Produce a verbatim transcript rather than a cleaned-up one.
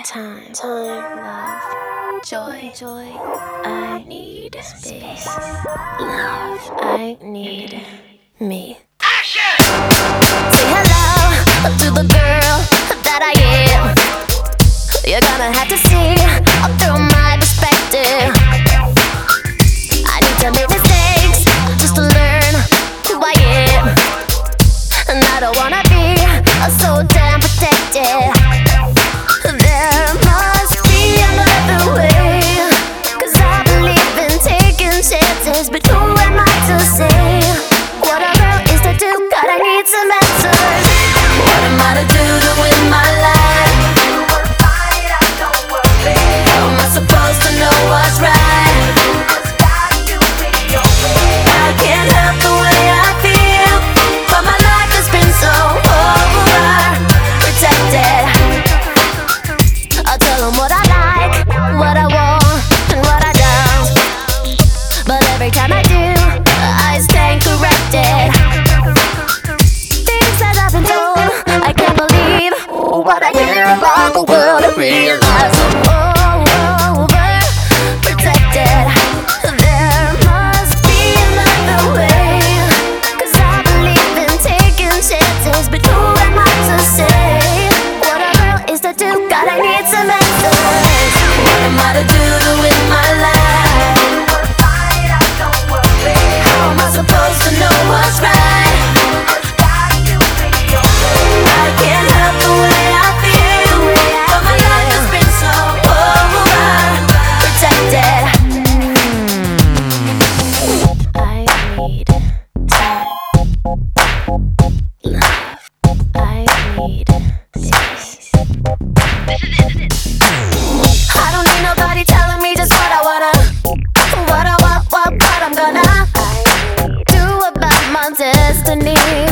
time, time, love, joy, joy. I need space, love. I need me. Action! Say hello to the girl that I am. You're gonna have to see through my perspective. I need to make mistakes just to learn who I am, and I don't wanna be so damn protected. There must be another way, 'cause I believe in taking chances. But who am I to say what a girl is to do? God, I need some answers. What am I to do to win my life? How am I supposed to know what's right? I can't help the way I feel, but my life has been so overprotected. I'll tell them what I like, what I want, and what I don't. But every time I do, I stand corrected. Things that I've been told, I can't believe what I hear about the world and realize I'm overprotected. There must be another way, 'cause I believe in taking chances. But who am I to say what a girl is to do? God, I need some answers. What am I to do to win my life? How am I supposed to know what's right? I can't help the way I feel, but my life has been so overprotected. I need time, love. I need space. I don't need nobody telling me just what I wanna, what I want, what, what I'm gonna do about my destiny.